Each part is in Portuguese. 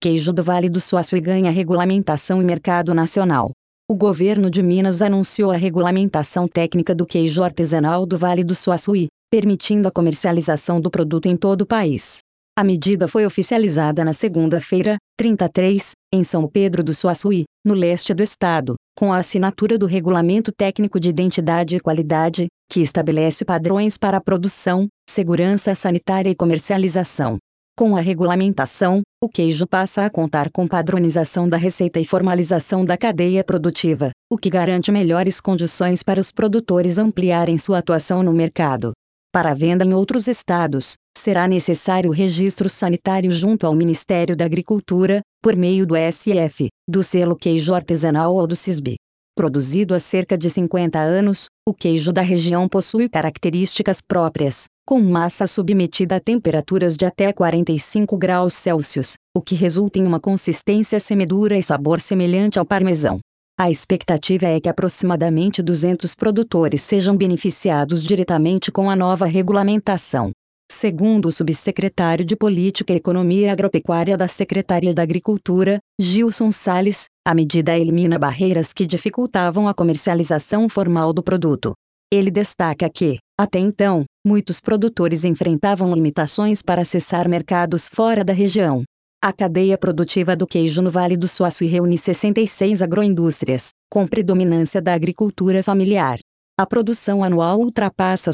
queijo do Vale do Suaçuí ganha regulamentação e mercado nacional. O governo de Minas anunciou a regulamentação técnica do queijo artesanal do Vale do Suaçuí, permitindo a comercialização do produto em todo o país. A medida foi oficializada na segunda-feira, 33, em São Pedro do Suaçuí, no leste do estado, com a assinatura do Regulamento Técnico de Identidade e Qualidade, que estabelece padrões para a produção, segurança sanitária e comercialização. Com a regulamentação, o queijo passa a contar com padronização da receita e formalização da cadeia produtiva, o que garante melhores condições para os produtores ampliarem sua atuação no mercado. Para a venda em outros estados, será necessário o registro sanitário junto ao Ministério da Agricultura, por meio do SF, do selo queijo artesanal ou do CISB. Produzido há cerca de 50 anos, o queijo da região possui características próprias, com massa submetida a temperaturas de até 45 graus Celsius, o que resulta em uma consistência semidura e sabor semelhante ao parmesão. A expectativa é que aproximadamente 200 produtores sejam beneficiados diretamente com a nova regulamentação. Segundo o subsecretário de Política, Economia e Agropecuária da Secretaria da Agricultura, Gilson Salles, a medida elimina barreiras que dificultavam a comercialização formal do produto. Ele destaca que, até então, muitos produtores enfrentavam limitações para acessar mercados fora da região. A cadeia produtiva do queijo no Vale do Suaçuí reúne 66 agroindústrias, com predominância da agricultura familiar. A produção anual ultrapassa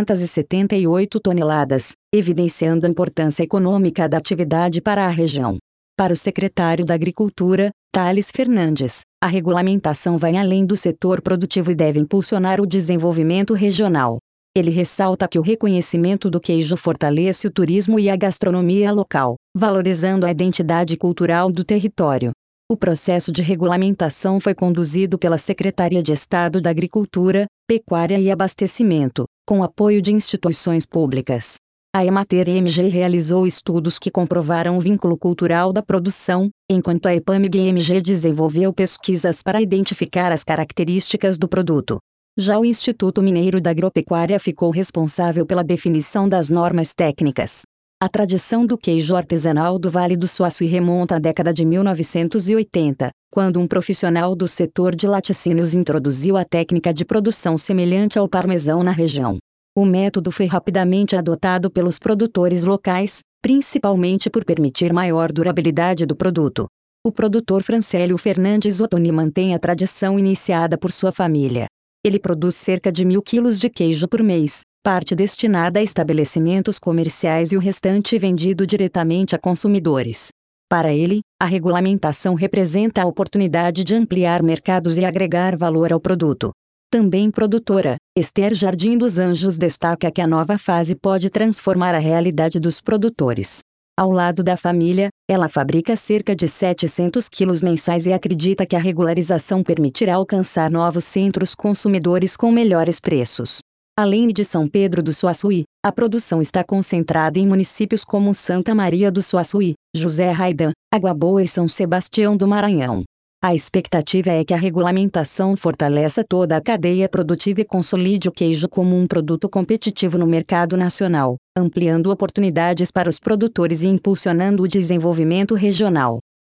678 toneladas, evidenciando a importância econômica da atividade para a região. Para o secretário da Agricultura, Thales Fernandes, a regulamentação vai além do setor produtivo e deve impulsionar o desenvolvimento regional. Ele ressalta que o reconhecimento do queijo fortalece o turismo e a gastronomia local, valorizando a identidade cultural do território. O processo de regulamentação foi conduzido pela Secretaria de Estado da Agricultura, Pecuária e Abastecimento, com apoio de instituições públicas. A Emater-MG realizou estudos que comprovaram o vínculo cultural da produção, enquanto a EPAMG-MG desenvolveu pesquisas para identificar as características do produto. Já o Instituto Mineiro da Agropecuária ficou responsável pela definição das normas técnicas. A tradição do queijo artesanal do Vale do Suaçuí remonta à década de 1980, quando um profissional do setor de laticínios introduziu a técnica de produção semelhante ao parmesão na região. O método foi rapidamente adotado pelos produtores locais, principalmente por permitir maior durabilidade do produto. O produtor Francélio Fernandes Ottoni mantém a tradição iniciada por sua família. Ele produz cerca de 1.000 quilos de queijo por mês, parte destinada a estabelecimentos comerciais e o restante vendido diretamente a consumidores. Para ele, a regulamentação representa a oportunidade de ampliar mercados e agregar valor ao produto. Também produtora, Esther Jardim dos Anjos destaca que a nova fase pode transformar a realidade dos produtores. Ao lado da família, ela fabrica cerca de 700 quilos mensais e acredita que a regularização permitirá alcançar novos centros consumidores com melhores preços. Além de São Pedro do Suaçuí, a produção está concentrada em municípios como Santa Maria do Suaçuí, José Raidan, Água Boa e São Sebastião do Maranhão. A expectativa é que a regulamentação fortaleça toda a cadeia produtiva e consolide o queijo como um produto competitivo no mercado nacional, ampliando oportunidades para os produtores e impulsionando o desenvolvimento regional.